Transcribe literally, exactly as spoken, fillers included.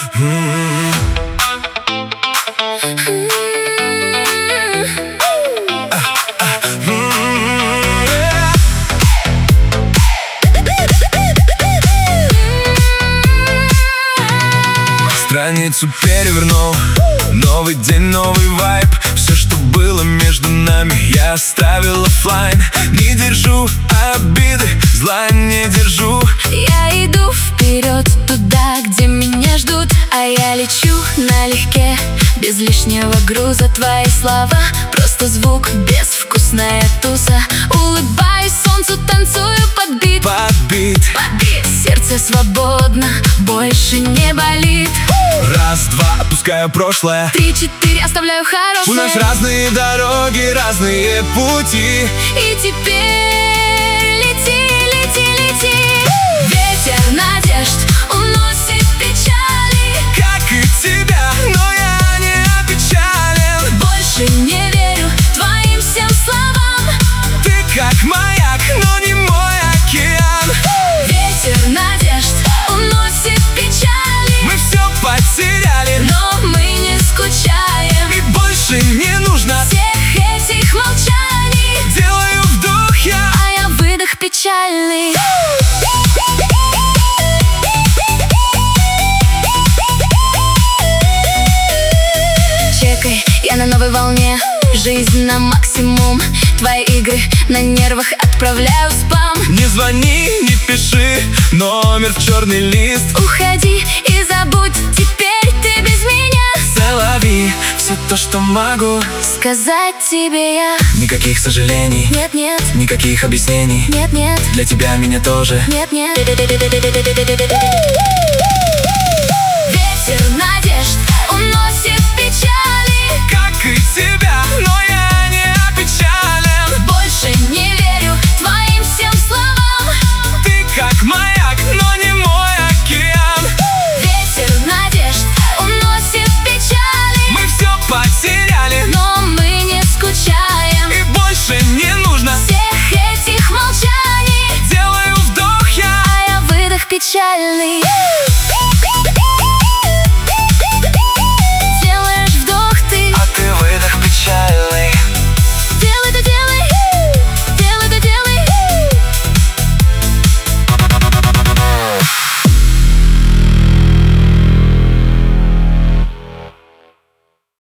Страницу перевернул, новый день, новый вайб. Все, что было между нами, я оставил оффлайн. Не держу обиды, зла не держу. Я иду вперед, туда, где меня ждут. А я лечу налегке, без лишнего груза. Твои слова, просто звук, безвкусная туса. Улыбаюсь солнцу, танцую под бит, Под бит, под бит. Сердце свободно, больше не болит. Раз, два, отпускаю прошлое. Три, четыре, оставляю хорошее. У нас разные дороги, разные пути. И теперь лети, лети, лети. Ветер надежд уносит печали. Как и тебя, но я не опечален. Больше не верю твоим всем словам. Ты как маяк, но не мой океан. Ветер надежд уносит печали. Мы все потеряли, но мы не скучаем. и больше не нужно Всех этих молчаний. делаю вдох я. А я выдох печальный. Чекай, я на новой волне. Жизнь на максимум. Твои игры на нервах, отправляю спам. Не звони, не пиши, номер в черный лист. Уходи и забудь, теперь ты без меня. Солови, все то, что могу Сказать тебе я. Никаких сожалений, Нет, нет, никаких объяснений. нет, нет, Для тебя меня тоже. нет, нет.